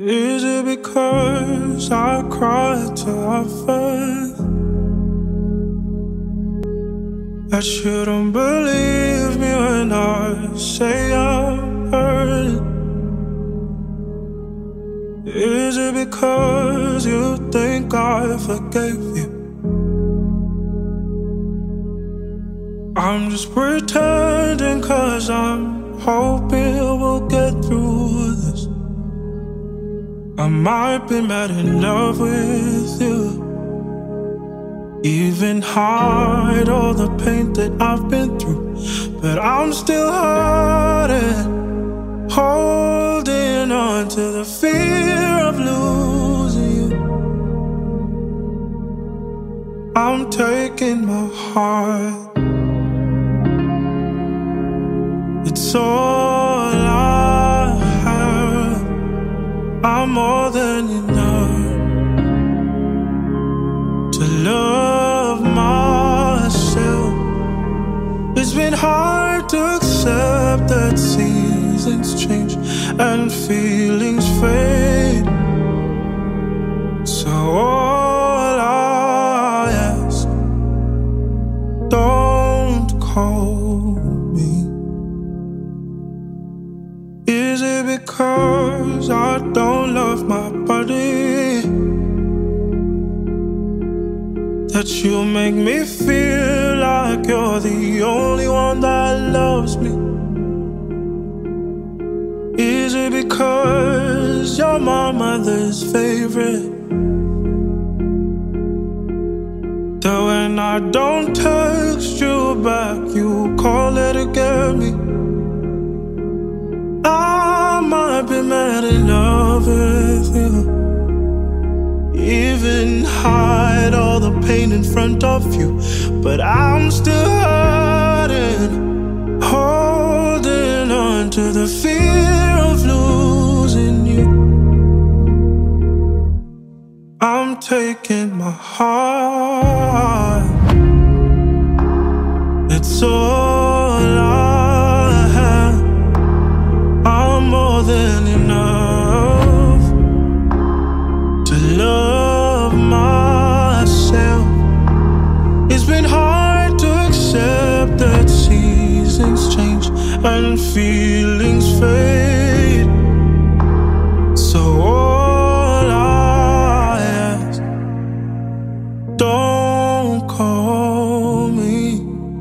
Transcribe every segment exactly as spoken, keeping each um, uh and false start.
Is it because I cry too often that you don't believe me when I say I'm hurting? Is it because you think I forgave you? I'm just pretending cause I'm hoping we'll get through this. I might be mad in love with you, even hide all the pain that I've been through, but I'm still hurting, holding on to the fear of losing you. I'm taking my heart, it's all I have. I'm more than enough to love myself. It's been hard to accept that seasons change and feelings fade. So all I ask, don't call me. Is it because I don't love my body that you make me feel like you're the only one that loves me? Is it because you're my mother's favorite, that when I don't text you back, you call it to get me? I might be mad in love with you, even hide all the pain in front of you, but I'm still hurting, holding on to the fear of losing you. I'm taking my heart, it's all I have. I'm more than enough to love myself. It's been hard to accept that seasons change and feelings fade. So all I ask, don't call me.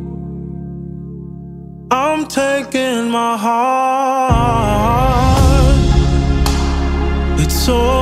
I'm taking my heart, it's all